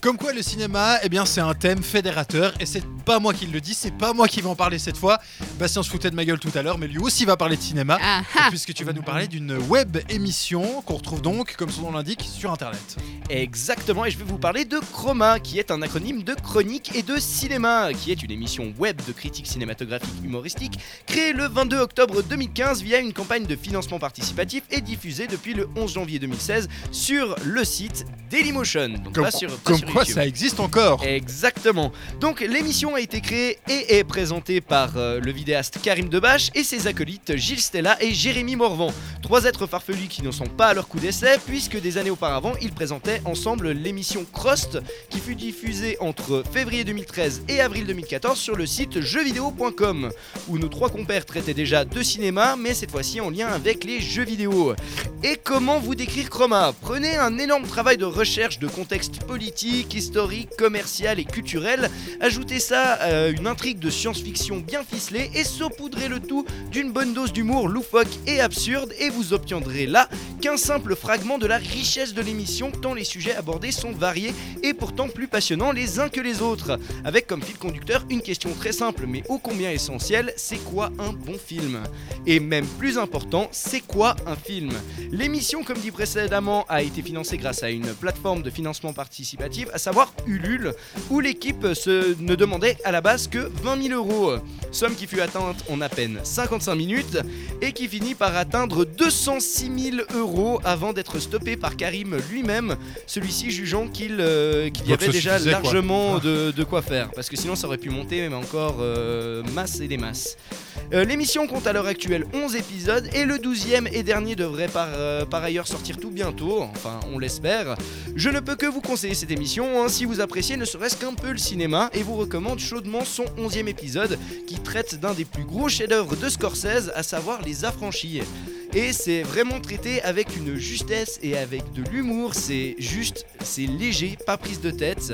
Comme quoi le cinéma, eh bien c'est un thème fédérateur et c'est pas moi qui le dis, c'est pas moi qui vais en parler cette fois. Bastien se foutait de ma gueule tout à l'heure, mais lui aussi va parler de cinéma, puisque tu vas nous parler d'une web émission qu'on retrouve donc, comme son nom l'indique, sur internet. Exactement, et je vais vous parler de Chroma, qui est un acronyme de chronique et de cinéma, qui est une émission web de critique cinématographique humoristique créée le 22 octobre 2015 via une campagne de financement participatif et diffusée depuis le 11 janvier 2016 sur le site Dailymotion. Donc pas sur quoi YouTube. Ça existe encore. Exactement. Donc l'émission a été créée et est présentée par le vidéaste Karim Debache et ses acolytes Gilles Stella et Jérémy Morvan. Trois êtres farfelus qui ne sont pas à leur coup d'essai, puisque des années auparavant, ils présentaient ensemble l'émission Crost, qui fut diffusée entre février 2013 et avril 2014 sur le site jeuxvideo.com, où nos trois compères traitaient déjà de cinéma, mais cette fois-ci en lien avec les jeux vidéo. Et comment vous décrire Chroma ? Prenez un énorme travail de recherche de contexte politique, historique, commercial et culturel, ajoutez ça à une intrigue de science-fiction bien ficelée et saupoudrez le tout d'une bonne dose d'humour loufoque et absurde, et vous obtiendrez là qu'un simple fragment de la richesse de l'émission, tant les sujets abordés sont variés et pourtant plus passionnants les uns que les autres, avec comme fil conducteur une question très simple mais ô combien essentielle: c'est quoi un bon film ? Et même plus important, c'est quoi un film ? L'émission, comme dit précédemment, a été financée grâce à une plateforme de financement participatif, à savoir Ulule, où l'équipe ne demandait à la base que 20 000 €, somme qui fut atteinte en à peine 55 minutes et qui finit par atteindre 206 000 € avant d'être stoppé par Karim lui-même, celui-ci jugeant qu'il y avait déjà largement de quoi faire, parce que sinon ça aurait pu monter mais encore masse et des masses. L'émission compte à l'heure actuelle 11 épisodes et le 12e et dernier devrait par ailleurs sortir tout bientôt, enfin on l'espère. Je ne peux que vous conseiller cette émission si vous appréciez ne serait-ce qu'un peu le cinéma, et vous recommande chaudement son 11e épisode qui traite d'un des plus gros chefs-d'œuvre de Scorsese, à savoir Les Affranchis. Et c'est vraiment traité avec une justesse et avec de l'humour, c'est juste, c'est léger, pas prise de tête,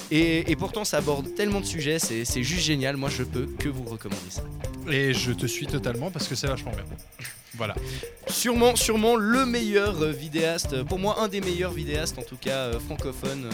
et pourtant ça aborde tellement de sujets, c'est juste génial, moi je peux que vous recommander ça. Et je te suis totalement parce que c'est vachement bien. Voilà. Sûrement le meilleur vidéaste, pour moi un des meilleurs vidéastes en tout cas francophones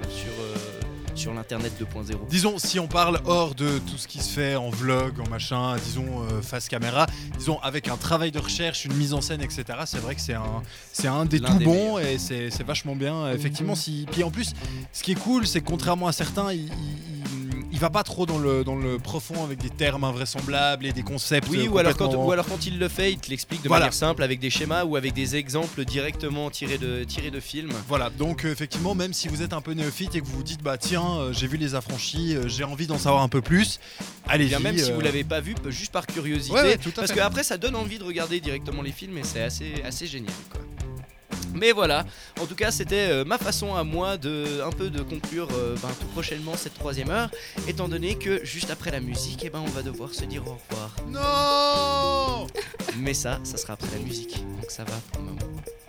sur l'internet 2.0. Disons, si on parle hors de tout ce qui se fait en vlog, en machin, disons face caméra, disons avec un travail de recherche, une mise en scène, etc. C'est vrai que c'est un des tout bons et c'est vachement bien. Effectivement, puis en plus, ce qui est cool, c'est que contrairement à certains, il va pas trop dans le profond avec des termes invraisemblables et des concepts. Oui, ou alors quand il le fait, il te l'explique de manière simple avec des schémas ou avec des exemples directement tirés de films. Voilà, donc effectivement, même si vous êtes un peu néophyte et que vous vous dites bah tiens, j'ai vu Les Affranchis, j'ai envie d'en savoir un peu plus, allez-y. Même si vous l'avez pas vu, juste par curiosité, parce qu'après ça donne envie de regarder directement les films et c'est assez génial, quoi. Mais voilà, en tout cas c'était ma façon à moi de conclure tout prochainement cette 3e heure, étant donné que juste après la musique, on va devoir se dire au revoir. Non. Mais ça sera après la musique, donc ça va pour le moment.